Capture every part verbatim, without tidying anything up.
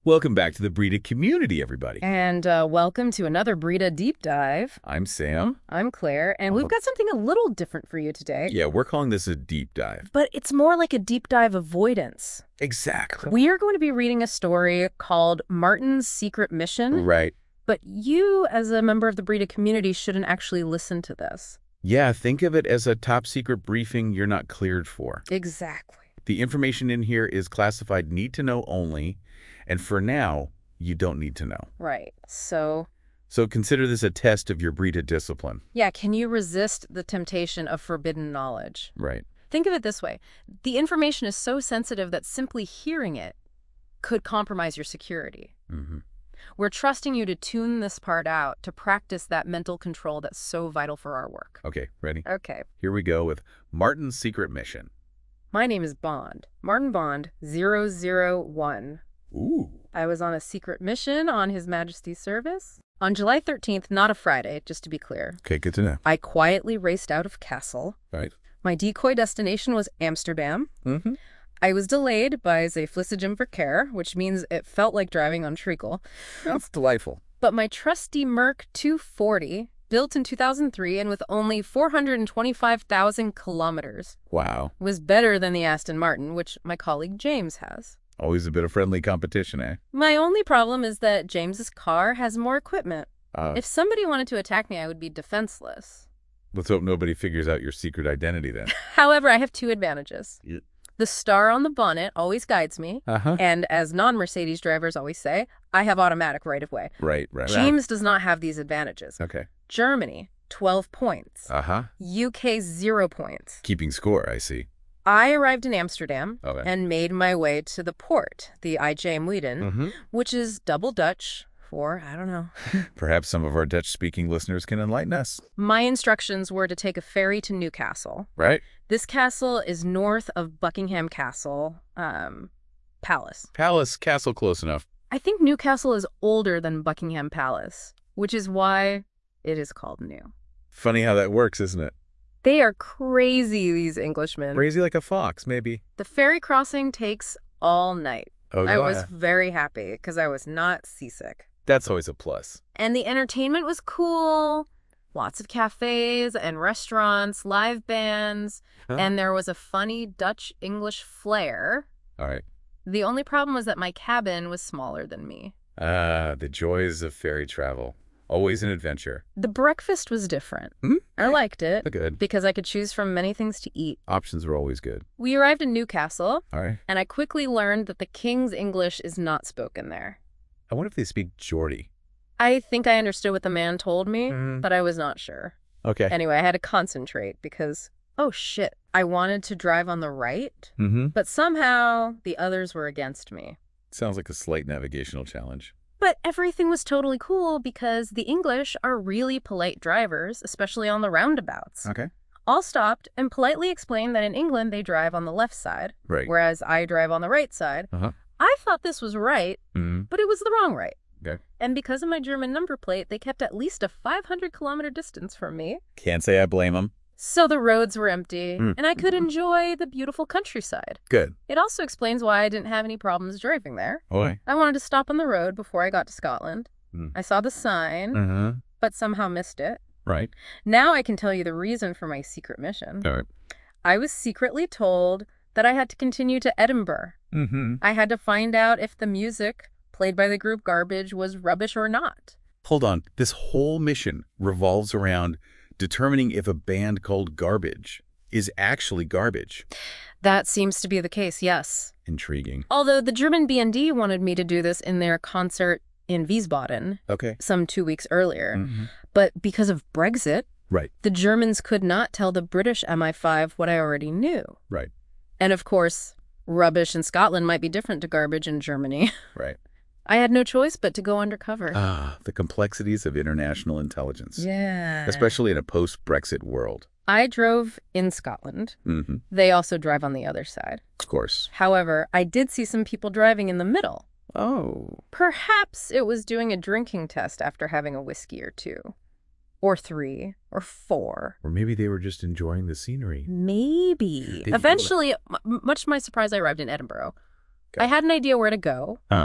Welcome back to the Brita community, everybody. And uh, welcome to another Brita Deep Dive. I'm Sam. I'm Claire, and we've got something a little different for you today. Yeah, we're calling this a deep dive. But it's more like a deep dive avoidance. Exactly. We are going to be reading a story called Martin's Secret Mission. Right. But you, as a member of the Brita community, shouldn't actually listen to this. Yeah, think of it as a top secret briefing you're not cleared for. Exactly. The information in here is classified need to know only, and for now, you don't need to know. Right. So, So consider this a test of your Brita discipline. yeah, can you resist the temptation of forbidden knowledge? Right. Think of it this way. The information is so sensitive that simply hearing it could compromise your security. Mm-hmm. We're trusting you to tune this part out, to practice that mental control that's so vital for our work. Okay, ready? Okay. Here we go with Martin's Secret Mission. My name is Bond. Martin Bond, zero zero one. Ooh. I was on a secret mission on His Majesty's service. On July thirteenth, not a Friday, just to be clear, Okay, good to know. I quietly raced out of Castle. Right. My decoy destination was Amsterdam. Mm-hmm. I was delayed by Zeeflussegem Verkeer, which means it felt like driving on treacle. That's delightful. But my trusty Merc two forty, built in two thousand three and with only four hundred twenty-five thousand kilometers, Wow. was better than the Aston Martin, which my colleague James has. Always a bit of friendly competition, eh? My only problem is that James's car has more equipment. Uh, If somebody wanted to attack me, I would be defenseless. let's hope nobody figures out your secret identity then. However, I have two advantages. Yeah. The star on the bonnet always guides me, Uh-huh. and as non-Mercedes drivers always say, I have automatic right-of-way. Right, right. James does not have these advantages. Okay. Germany, twelve points. Uh-huh. U K, zero points. Keeping score, I see. I arrived in Amsterdam Okay. and made my way to the port, the I J Muiden, Mm-hmm. which is double Dutch for, I don't know. Perhaps some of our Dutch-speaking listeners can enlighten us. My instructions were to take a ferry to Newcastle. Right? This castle is north of Buckingham Castle um, Palace. Palace, castle close enough. I think Newcastle is older than Buckingham Palace, which is why it is called New. Funny how that works, isn't it? They are crazy, these Englishmen. Crazy like a fox, maybe. The ferry crossing takes all night. Oh, I yeah. was very happy because I was not seasick. That's always a plus. And the entertainment was cool. Lots of cafes and restaurants, live bands, Huh? and there was a funny Dutch-English flair. All right. The only problem was that my cabin was smaller than me. Ah, the joys of ferry travel. Always an adventure. The breakfast was different. Hmm? I liked it Good. because I could choose from many things to eat. Options are always good. We arrived in Newcastle, All right. and I quickly learned that the King's English is not spoken there. I wonder if they speak Geordie. I think I understood what the man told me, Mhm. but I was not sure. Okay. Anyway, I had to concentrate because, oh shit, I wanted to drive on the right, Mm-hmm. but somehow the others were against me. Sounds like a slight navigational challenge. But everything was totally cool because the English are really polite drivers, especially on the roundabouts. Okay. All stopped and politely explained that in England they drive on the left side, Right. whereas I drive on the right side. Uh-huh. I thought this was right, Mm-hmm. but it was the wrong right. Okay. And because of my German number plate, they kept at least a five hundred kilometer distance from me. Can't say I blame them. So the roads were empty, Mm. and I could enjoy the beautiful countryside. Good. It also explains why I didn't have any problems driving there. Boy. I wanted to stop on the road before I got to Scotland. Mm. I saw the sign, Uh-huh. but somehow missed it. Right. Now I can tell you the reason for my secret mission. All right. I was secretly told that I had to continue to Edinburgh. Mm-hmm. I had to find out if the music played by the group Garbage was rubbish or not. Hold on. This whole mission revolves around determining if a band called Garbage is actually garbage. That seems to be the case, yes. Intriguing. Although the German B and D wanted me to do this in their concert in Wiesbaden Okay. some two weeks earlier. Mm-hmm. But because of Brexit, Right. the Germans could not tell the British M I five what I already knew. Right. And of course, rubbish in Scotland might be different to garbage in Germany. Right. I had no choice but to go undercover. Ah, the complexities of international intelligence. Yeah. Especially in a post-Brexit world. I drove in Scotland. Mm-hmm. They also drive on the other side. Of course. However, I did see some people driving in the middle. Oh. Perhaps it was doing a drinking test after having a whiskey or two. Or three. Or four. Or maybe they were just enjoying the scenery. Maybe. They- Eventually, m- much to my surprise, I arrived in Edinburgh. Okay. I had an idea where to go. Uh-huh.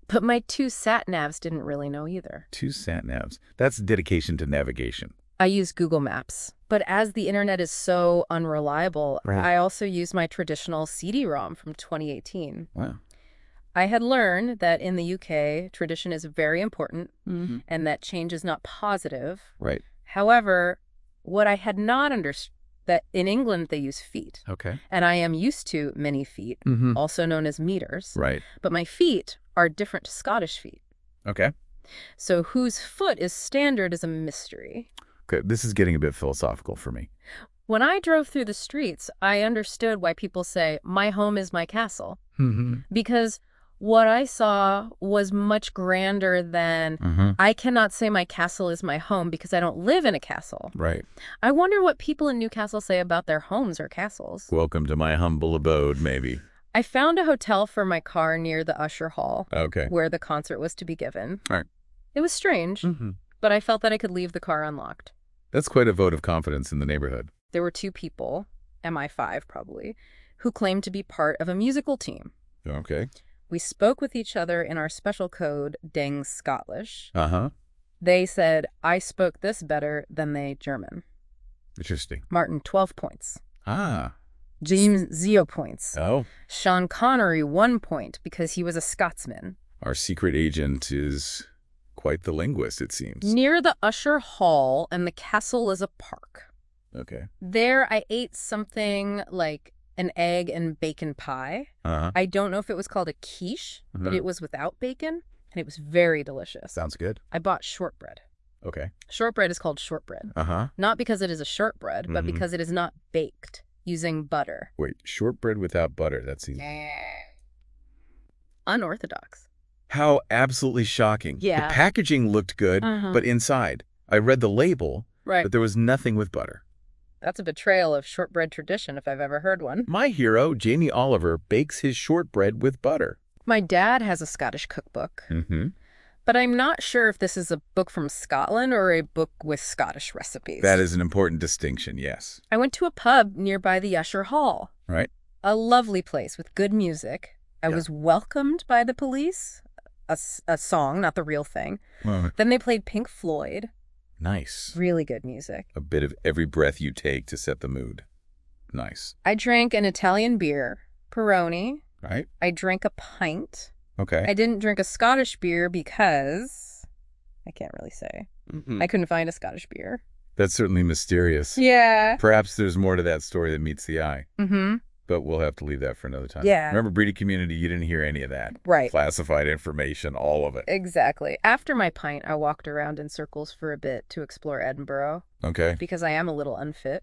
But my two sat-navs didn't really know either. Two sat-navs. That's dedication to navigation. I use Google Maps. But as the internet is so unreliable, Right. I also used my traditional C D ROM from twenty eighteen. Wow. I had learned that in the U K, tradition is very important Mm-hmm. and that change is not positive. Right. However, what I had not understood, that in England they use feet. Okay. And I am used to many feet, Mm-hmm. also known as meters. Right. But my feet are different to Scottish feet. Okay. So whose foot is standard is a mystery. Okay. This is getting a bit philosophical for me. When I drove through the streets, I understood why people say, my home is my castle. Mm-hmm. Because what I saw was much grander than, Mm-hmm. I cannot say my castle is my home because I don't live in a castle. Right. I wonder what people in Newcastle say about their homes or castles. Welcome to my humble abode, maybe. I found a hotel for my car near the Usher Hall, Okay. where the concert was to be given. All right. It was strange, Mm-hmm. but I felt that I could leave the car unlocked. That's quite a vote of confidence in the neighborhood. There were two people, M I five probably, who claimed to be part of a musical team. Okay. We spoke with each other in our special code, Deng Scottish. Uh-huh. They said, I spoke this better than they German. Interesting. Martin, twelve points. Ah. James, zero points. Oh. Sean Connery, one point, because he was a Scotsman. Our secret agent is quite the linguist, it seems. Near the Usher Hall, and the castle is a park. Okay. There, I ate something like an egg and bacon pie. Uh-huh. I don't know if it was called a quiche, but Mhm. it was without bacon, and it was very delicious. Sounds good. I bought shortbread. Okay. Shortbread is called shortbread, Uh-huh. not because it is a shortbread, but Mhm. because it is not baked using butter. Wait, shortbread without butter. That seems... Unorthodox. How absolutely shocking. Yeah. The packaging looked good, Uh-huh. but inside, I read the label, Right. but there was nothing with butter. That's a betrayal of shortbread tradition if I've ever heard one. My hero, Jamie Oliver, bakes his shortbread with butter. My dad has a Scottish cookbook, Mm-hmm. but I'm not sure if this is a book from Scotland or a book with Scottish recipes. That is an important distinction, yes. I went to a pub nearby the Usher Hall. Right? A lovely place with good music. I Yeah. was welcomed by the police. A, s- a song, not the real thing. Well, Then they played Pink Floyd. nice. Really good music. A bit of every breath you take to set the mood. Nice. I drank an Italian beer, Peroni. Right? I drank a pint. Okay. I didn't drink a Scottish beer because I can't really say. Mhm. I couldn't find a Scottish beer. That's certainly mysterious. Yeah. Perhaps there's more to that story than meets the eye, Mm-hmm. but we'll have to leave that for another time. Yeah. Remember, Breedy Community, you didn't hear any of that. Right. Classified information, all of it. Exactly. After my pint, I walked around in circles for a bit to explore Edinburgh Okay. because I am a little unfit.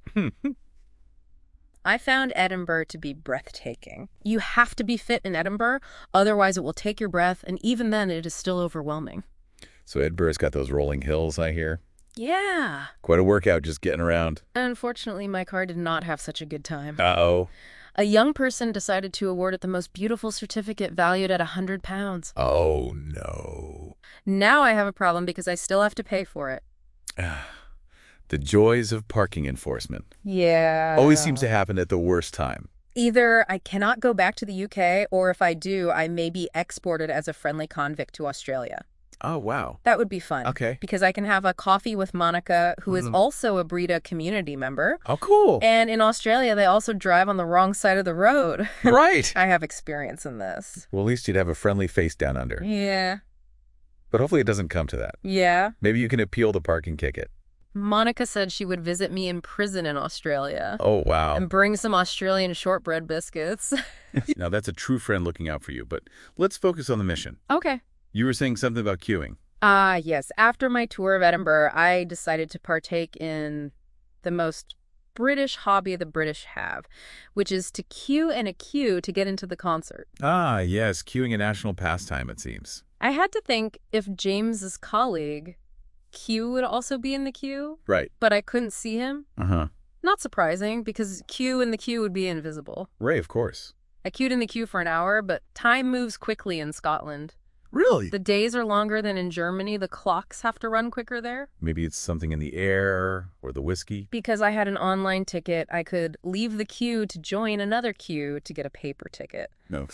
I found Edinburgh to be breathtaking. You have to be fit in Edinburgh, otherwise it will take your breath, and even then it is still overwhelming. So Edinburgh's got those rolling hills, I hear. Yeah. Quite a workout just getting around. Unfortunately, my car did not have such a good time. Uh-oh. A young person decided to award it the most beautiful certificate valued at a hundred pounds. Oh, no. Now I have a problem because I still have to pay for it. The joys of parking enforcement. Yeah. Always seems to happen at the worst time. Either I cannot go back to the U K, or if I do, I may be exported as a friendly convict to Australia. Oh, wow. That would be fun. Okay. Because I can have a coffee with Monica, who is Mhm. also a Breda community member. Oh, cool. And in Australia, they also drive on the wrong side of the road. Right. I have experience in this. Well, at least you'd have a friendly face down under. Yeah. But hopefully it doesn't come to that. Yeah. Maybe you can appeal the parking ticket. Monica said she would visit me in prison in Australia. Oh, wow. And bring some Australian shortbread biscuits. Now, that's a true friend looking out for you, but let's focus on the mission. Okay. You were saying something about queuing. Ah, yes. After my tour of Edinburgh, I decided to partake in the most British hobby the British have, which is to queue in a queue to get into the concert. Ah, yes, queuing a national pastime, it seems. I had to think if James's colleague, Q, would also be in the queue, Right. but I couldn't see him. Uh-huh. Not surprising, because Q in the queue would be invisible. Ray, of course. I queued in the queue for an hour, but time moves quickly in Scotland. Really? The days are longer than in Germany. The clocks have to run quicker there. Maybe it's something in the air or the whiskey. Because I had an online ticket, I could leave the queue to join another queue to get a paper ticket. No, boy.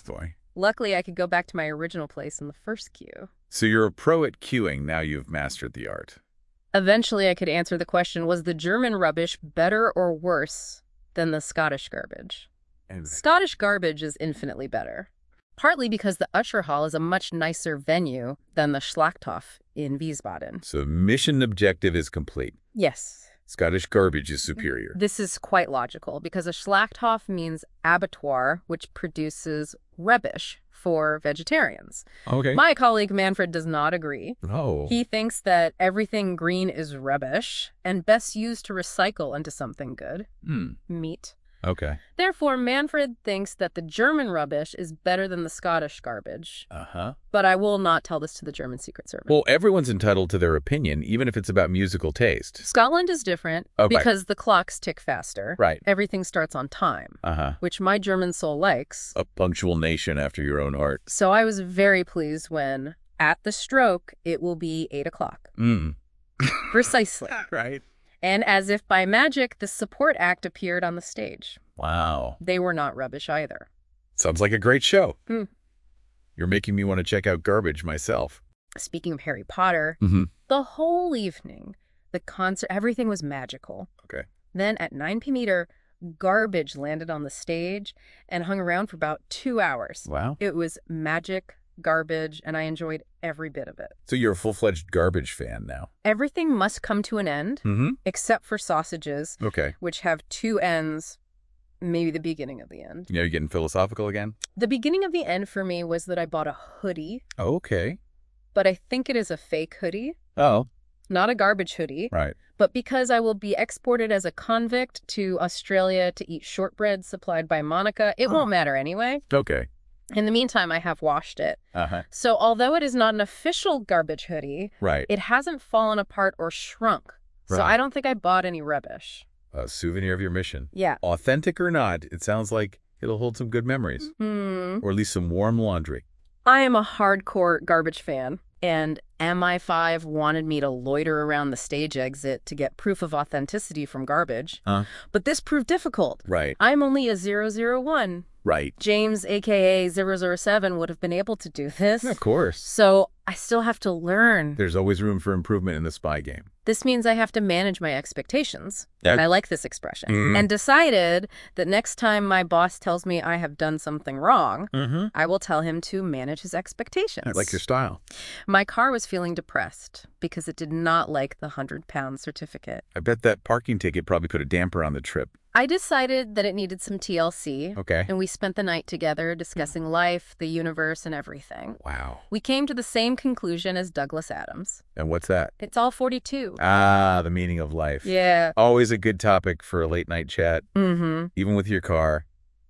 Luckily, I could go back to my original place in the first queue. So you're a pro at queuing now you've mastered the art. Eventually, I could answer the question, was the German rubbish better or worse than the Scottish garbage? And Scottish garbage is infinitely better, partly because the Usher Hall is a much nicer venue than the Schlachthof in Wiesbaden. so mission objective is complete. Yes. Scottish garbage is superior. This is quite logical because a Schlachthof means abattoir, which produces rubbish for vegetarians. Okay. My colleague Manfred does not agree. Oh. He thinks that everything green is rubbish and best used to recycle into something good. Hmm. Meat. Okay. Therefore, Manfred thinks that the German rubbish is better than the Scottish garbage. Uh-huh. But I will not tell this to the German Secret Service. Well, everyone's entitled to their opinion, even if it's about musical taste. Scotland is different Okay. because the clocks tick faster. Right. Everything starts on time, Uh-huh. which my German soul likes. A punctual nation after your own heart. So I was very pleased when, at the stroke, it will be eight o'clock. Mm. Precisely. Right. And as if by magic, the support act appeared on the stage. Wow. They were not rubbish either. Sounds like a great show. Hmm. You're making me want to check out Garbage myself. Speaking of Harry Potter, Mm-hmm. the whole evening, the concert, everything was magical. Okay. Then at nine p m, Garbage landed on the stage and hung around for about two hours. Wow. It was magic, garbage, and I enjoyed every bit of it. So you're a full-fledged Garbage fan now. Everything must come to an end, Mm-hmm. except for sausages, Okay. which have two ends, maybe the beginning of the end. You know, you're getting philosophical again? The beginning of the end for me was that I bought a hoodie, Okay. but I think it is a fake hoodie, Oh, not a garbage hoodie. right. But because I will be exported as a convict to Australia to eat shortbread supplied by Monica, it Oh. won't matter anyway. Okay. In the meantime, I have washed it. Uh-huh. So although it is not an official garbage hoodie, Right. it hasn't fallen apart or shrunk. So Right. I don't think I bought any rubbish. A souvenir of your mission. Yeah. Authentic or not, it sounds like it'll hold some good memories. Hmm. Or at least some warm laundry. I am a hardcore garbage fan, and M I five wanted me to loiter around the stage exit to get proof of authenticity from garbage. Huh? But this proved difficult. Right. I'm only a zero zero one. Right. James, a k a zero zero seven, would have been able to do this. Of course. So I still have to learn. There's always room for improvement in the spy game. This means I have to manage my expectations. Yeah. I like this expression. Mhm. And decided that next time my boss tells me I have done something wrong, Mm-hmm. I will tell him to manage his expectations. I like your style. My car was feeling depressed because it did not like the one hundred pound certificate. I bet that parking ticket probably put a damper on the trip. I decided that it needed some T L C, Okay. and we spent the night together discussing life, the universe, and everything. Wow. We came to the same conclusion as Douglas Adams. And what's that? It's all forty-two. Ah, the meaning of life. Yeah. Always a good topic for a late night chat, Mm-hmm. even with your car.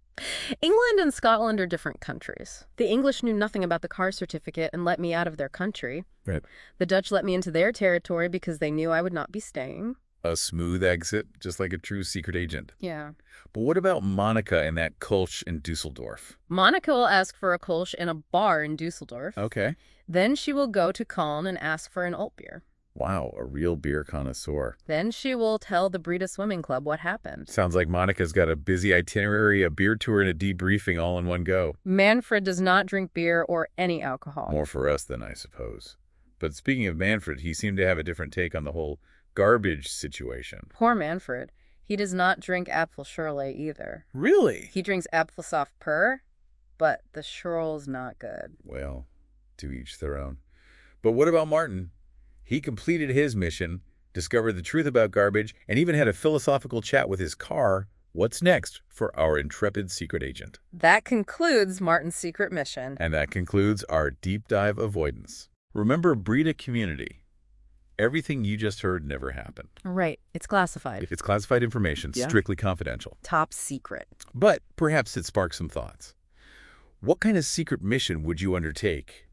England and Scotland are different countries. The English knew nothing about the car certificate and let me out of their country. Right. The Dutch let me into their territory because they knew I would not be staying. A smooth exit, just like a true secret agent. Yeah. But what about Monica and that Kolsch in Dusseldorf? Monica will ask for a Kolsch in a bar in Dusseldorf. Okay. Then she will go to Köln and ask for an alt beer. Wow, a real beer connoisseur. Then she will tell the Breda Swimming Club what happened. Sounds like Monica's got a busy itinerary, a beer tour, and a debriefing all in one go. Manfred does not drink beer or any alcohol. More for us than I suppose. But speaking of Manfred, he seemed to have a different take on the whole garbage situation. Poor Manfred. He does not drink Apfelschorle either. Really? He drinks Apfelsaft pur, but the Schorle's not good. Well, to each their own. But what about Martin? He completed his mission, discovered the truth about garbage, and even had a philosophical chat with his car. What's next for our intrepid secret agent? That concludes Martin's secret mission. And that concludes our deep dive avoidance. Remember Breda Community. Everything you just heard never happened. Right. It's classified. It's classified information, Yeah. strictly confidential. Top secret. But perhaps it sparks some thoughts. What kind of secret mission would you undertake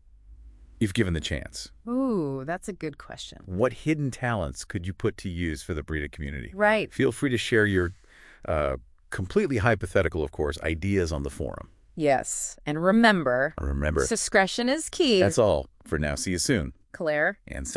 if given the chance? Ooh, that's a good question. What hidden talents could you put to use for the Breda community? Right. Feel free to share your uh, completely hypothetical, of course, ideas on the forum. Yes. And remember, Remember, discretion is key. that's all for now. See you soon. Claire. And